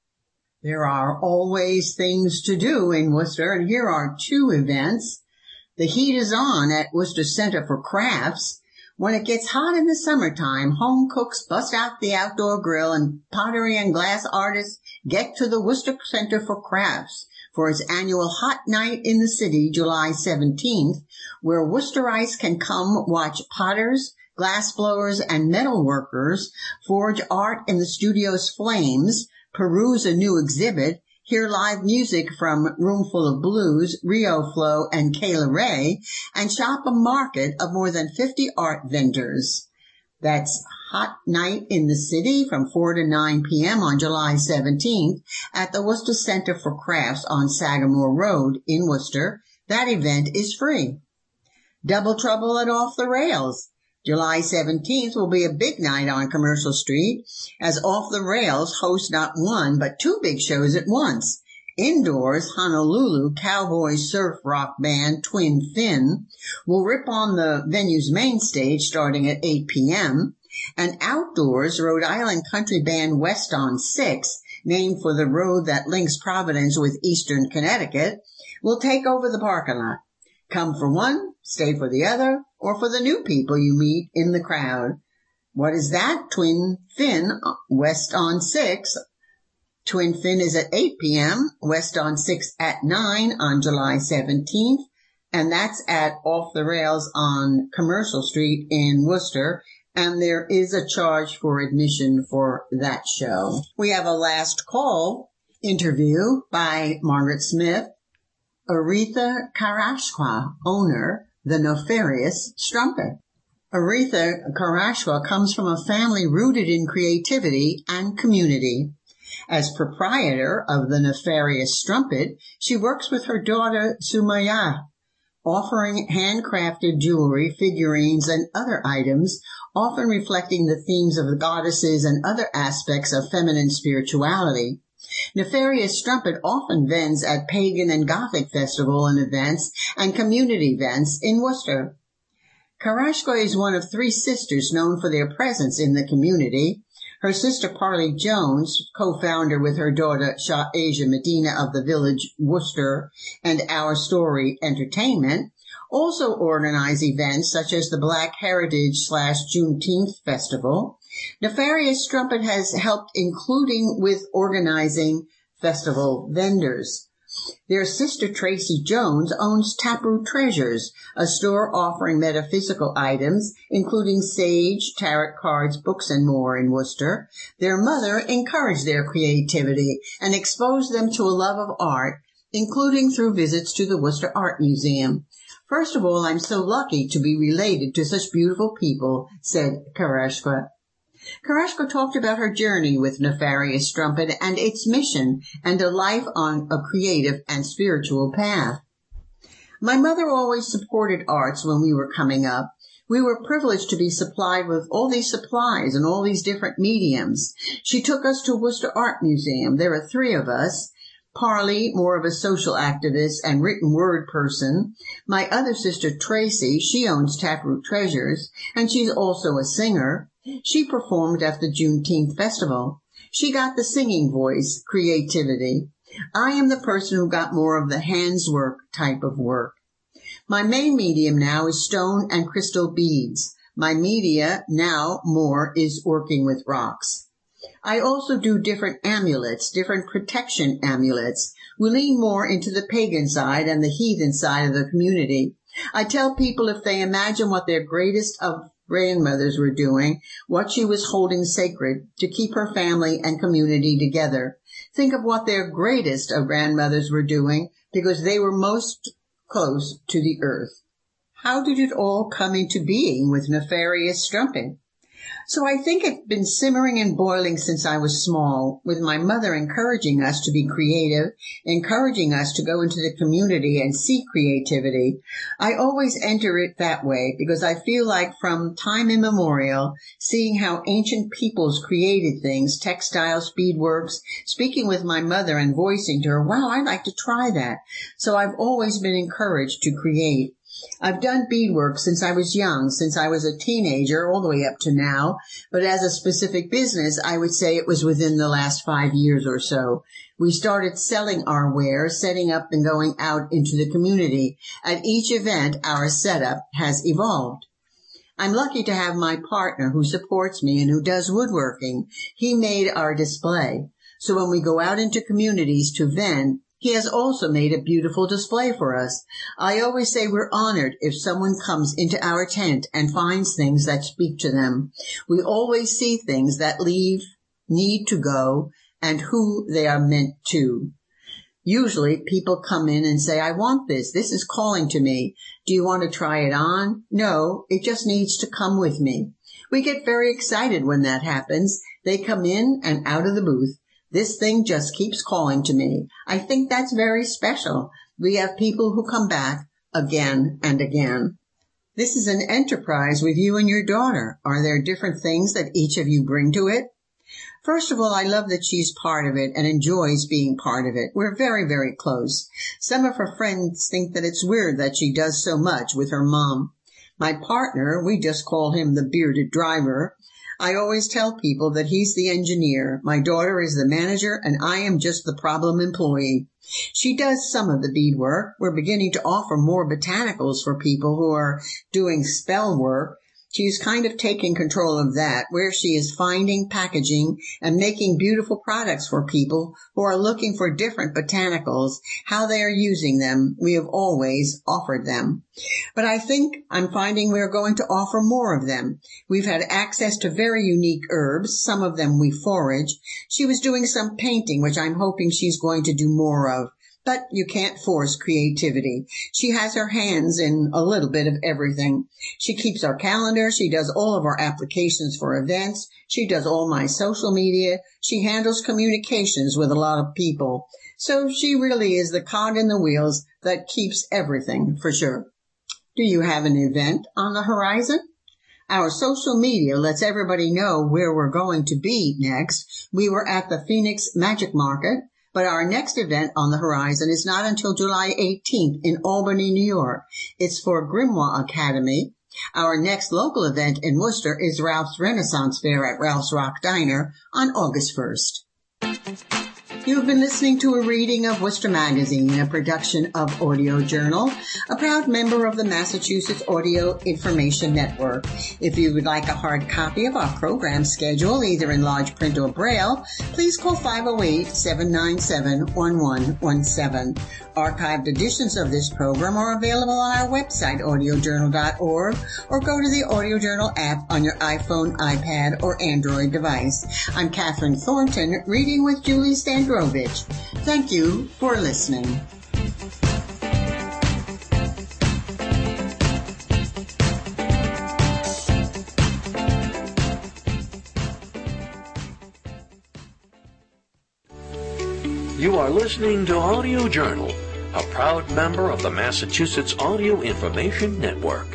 There are always things to do in Worcester, and here are two events. The heat is on at Worcester Center for Crafts. When it gets hot in the summertime, home cooks bust out the outdoor grill and pottery and glass artists get to the Worcester Center for Crafts for its annual Hot Night in the City, July seventeenth, where Worcesterites can come watch potters, glass blowers, and metal workers forge art in the studio's flames, peruse a new exhibit, hear live music from Roomful of Blues, Rio Flo, and Kayla Ray, and shop a market of more than fifty art vendors. That's Hot Night in the City from four to nine p.m. on July seventeenth at the Worcester Center for Crafts on Sagamore Road in Worcester. That event is free. Double Trouble at Off the Rails. July seventeenth will be a big night on Commercial Street as Off the Rails hosts not one but two big shows at once. Indoors, Honolulu cowboy surf rock band Twin Fin will rip on the venue's main stage starting at eight p.m. And outdoors, Rhode Island country band West on Six, named for the road that links Providence with eastern Connecticut, will take over the parking lot. Come for one, stay for the other, or for the new people you meet in the crowd. What is that? Twin Fin, West on Six, Twin Fin is at eight p.m., West on sixth at nine on July seventeenth, and that's at Off the Rails on Commercial Street in Worcester, and there is a charge for admission for that show. We have a last call interview by Margaret Smith, Aretha Karashwa, owner, The Nefarious Strumpet. Aretha Karashwa comes from a family rooted in creativity and community. As proprietor of The Nefarious Strumpet, she works with her daughter Sumaya, offering handcrafted jewelry, figurines, and other items, often reflecting the themes of the goddesses and other aspects of feminine spirituality. Nefarious Strumpet often vends at pagan and gothic festival and events and community events in Worcester. Karashwa is one of three sisters known for their presence in the community. Her sister Parley Jones, co-founder with her daughter Shah Asia Medina of the Village Worcester and Our Story Entertainment, also organize events such as the Black Heritage slash Juneteenth Festival. Nefarious Strumpet has helped including with organizing festival vendors. Their sister Tracy Jones owns Taproot Treasures, a store offering metaphysical items, including sage, tarot cards, books, and more in Worcester. Their mother encouraged their creativity and exposed them to a love of art, including through visits to the Worcester Art Museum. First of all, I'm so lucky to be related to such beautiful people, said Karashwa. Karashwa talked about her journey with Nefarious Strumpet and its mission and a life on a creative and spiritual path. My mother always supported arts when we were coming up. We were privileged to be supplied with all these supplies and all these different mediums. She took us to Worcester Art Museum. There are three of us. Parley, more of a social activist and written word person. My other sister, Tracy, she owns Taproot Treasures, and she's also a singer. She performed at the Juneteenth Festival. She got the singing voice, creativity. I am the person who got more of the hands work type of work. My main medium now is stone and crystal beads. My media now more is working with rocks. I also do different amulets, different protection amulets. We lean more into the pagan side and the heathen side of the community. I tell people if they imagine what their greatest of grandmothers were doing, what she was holding sacred to keep her family and community together. Think of what their greatest of grandmothers were doing because they were most close to the earth. How did it all come into being with Nefarious Strumpet? So I think it's been simmering and boiling since I was small, with my mother encouraging us to be creative, encouraging us to go into the community and seek creativity. I always enter it that way because I feel like from time immemorial, seeing how ancient peoples created things, textiles, beadworks, speaking with my mother and voicing to her, wow, I'd like to try that. So I've always been encouraged to create. I've done beadwork since I was young, since I was a teenager, all the way up to now. But as a specific business, I would say it was within the last five years or so. We started selling our wares, setting up and going out into the community. At each event, our setup has evolved. I'm lucky to have my partner who supports me and who does woodworking. He made our display. So when we go out into communities to vend, he has also made a beautiful display for us. I always say we're honored if someone comes into our tent and finds things that speak to them. We always see things that leave, need to go, and who they are meant to. Usually people come in and say, I want this. This is calling to me. Do you want to try it on? No, it just needs to come with me. We get very excited when that happens. They come in and out of the booth. This thing just keeps calling to me. I think that's very special. We have people who come back again and again. This is an enterprise with you and your daughter. Are there different things that each of you bring to it? First of all, I love that she's part of it and enjoys being part of it. We're very, very close. Some of her friends think that it's weird that she does so much with her mom. My partner, we just call him the bearded driver. I always tell people that he's the engineer. My daughter is the manager, and I am just the problem employee. She does some of the beadwork. We're beginning to offer more botanicals for people who are doing spell work. She's kind of taking control of that, where she is finding, packaging, and making beautiful products for people who are looking for different botanicals, how they are using them. We have always offered them. But I think I'm finding we're going to offer more of them. We've had access to very unique herbs. Some of them we forage. She was doing some painting, which I'm hoping she's going to do more of. But you can't force creativity. She has her hands in a little bit of everything. She keeps our calendar. She does all of our applications for events. She does all my social media. She handles communications with a lot of people. So she really is the cog in the wheels that keeps everything for sure. Do you have an event on the horizon? Our social media lets everybody know where we're going to be next. We were at the Phoenix Magic Market. But our next event on the horizon is not until July eighteenth in Albany, New York. It's for Grimoire Academy. Our next local event in Worcester is Ralph's Renaissance Fair at Ralph's Rock Diner on August first. You've been listening to a reading of Worcester Magazine, a production of Audio Journal, a proud member of the Massachusetts Audio Information Network. If you would like a hard copy of our program schedule, either in large print or braille, please call five oh eight, seven nine seven, one one one seven. Archived editions of this program are available on our website, audio journal dot org, or go to the Audio Journal app on your iPhone, iPad, or Android device. I'm Catherine Thornton, reading with Julie Standrovich. Thank you for listening. You are listening to Audio Journal, a proud member of the Massachusetts Audio Information Network.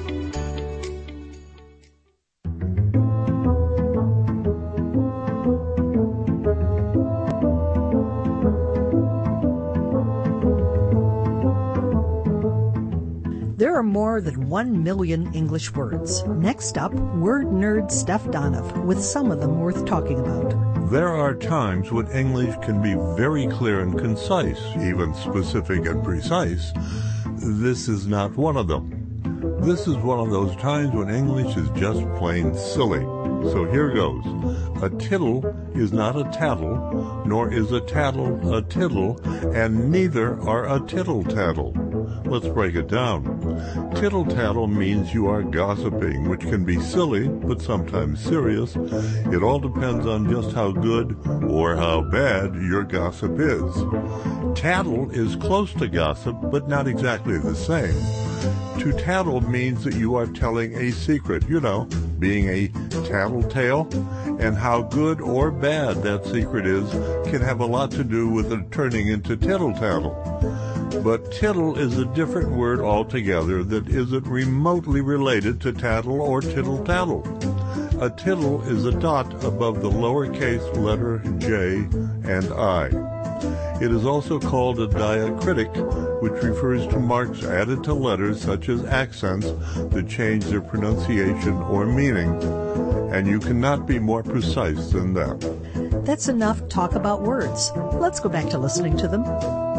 There are more than one million English words. Next up, word nerd Steph Donoff, with some of them worth talking about. There are times when English can be very clear and concise, even specific and precise. This is not one of them. This is one of those times when English is just plain silly. So here goes. A tittle is not a tattle, nor is a tattle a tittle, and neither are a tittle-tattle. Let's break it down. Tittle-tattle means you are gossiping, which can be silly, but sometimes serious. It all depends on just how good or how bad your gossip is. Tattle is close to gossip, but not exactly the same. To tattle means that you are telling a secret, you know, being a tattletale, and how good or bad that secret is can have a lot to do with it turning into tittle-tattle. But tittle is a different word altogether that isn't remotely related to tattle or tittle-tattle. A tittle is a dot above the lowercase letter J and I. It is also called a diacritic, which refers to marks added to letters such as accents that change their pronunciation or meaning. And you cannot be more precise than that. That's enough talk about words. Let's go back to listening to them.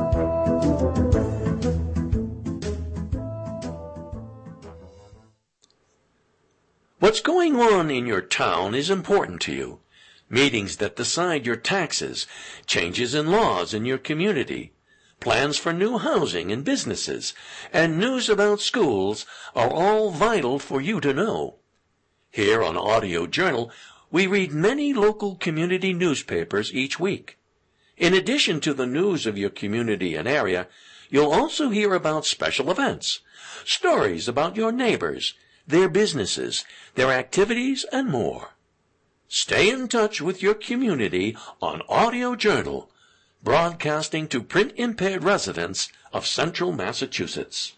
What's going on in your town is important to you. Meetings that decide your taxes, changes in laws in your community, plans for new housing and businesses, and news about schools are all vital for you to know. Here on Audio Journal, we read many local community newspapers each week. In addition to the news of your community and area, you'll also hear about special events, stories about your neighbors, their businesses, their activities, and more. Stay in touch with your community on Audio Journal, broadcasting to print-impaired residents of central Massachusetts.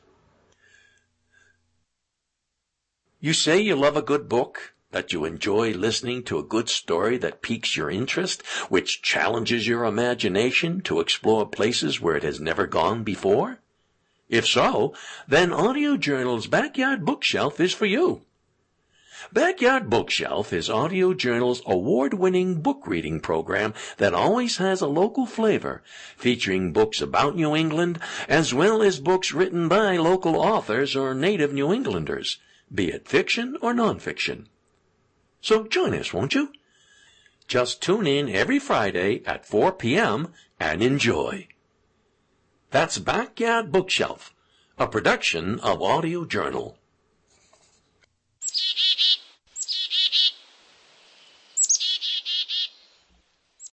You say you love a good book, that you enjoy listening to a good story that piques your interest, which challenges your imagination to explore places where it has never gone before? If so, then Audio Journal's Backyard Bookshelf is for you. Backyard Bookshelf is Audio Journal's award-winning book reading program that always has a local flavor, featuring books about New England, as well as books written by local authors or native New Englanders, be it fiction or nonfiction. So join us, won't you? Just tune in every Friday at four p.m. and enjoy. That's Backyard Bookshelf, a production of Audio Journal.